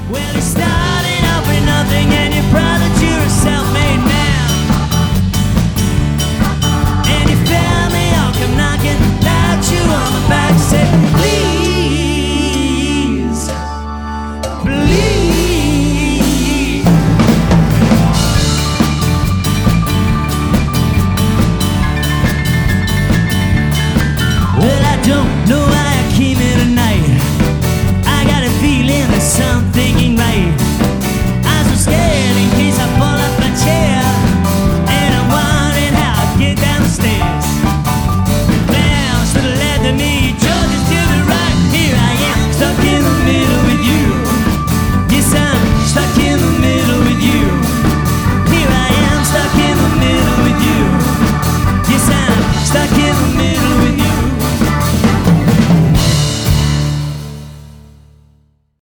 Well, you started out with nothing and you're proud that you're a self-made man. And your family all come knocking, pat you on the back, say, please.